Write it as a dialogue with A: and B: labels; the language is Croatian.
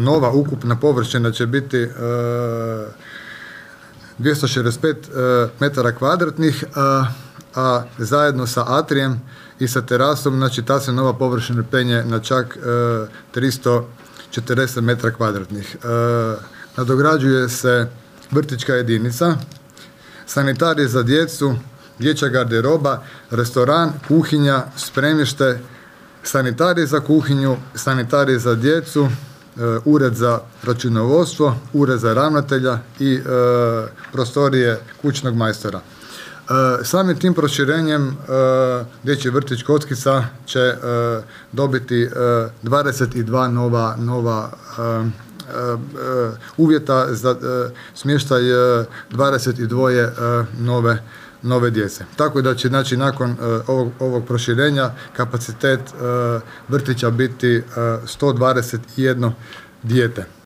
A: nova ukupna površina će biti 265 metara kvadratnih, a zajedno sa atrijem i sa terasom, znači ta se nova površina penje na čak 340 metara kvadratnih. Nadograđuje se vrtićka jedinica, sanitarij za djecu, dječja garderoba, restoran, kuhinja, spremište, sanitarij za kuhinju, sanitarij za djecu, ured za računovodstvo, ured za ravnatelja i prostorije kućnog majstora. Samim tim proširenjem dječji vrtić Kockica će dobiti 22 nova uvjeta za smještaj 22 nove djece. Tako da će, znači, nakon ovog proširenja kapacitet vrtića biti 121 dijete.